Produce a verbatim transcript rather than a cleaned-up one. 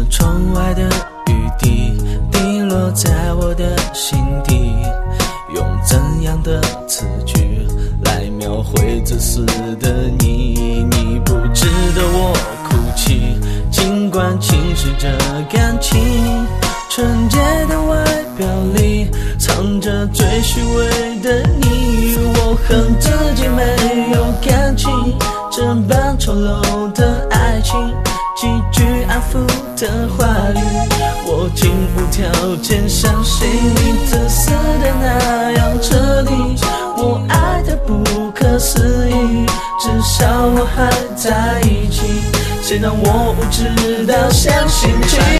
窗外的雨滴滴落在我的心底，用怎样的词句来描绘这时的你？你不值得我哭泣，尽管侵蚀着感情。纯洁的外表里藏着最虚伪的你，我恨自己没有感情，这般丑陋的爱情，几句安抚的话语，我竟无条件相信你自私的那样彻底，我爱的不可思议，至少我还在一起，谁让我无知到相信起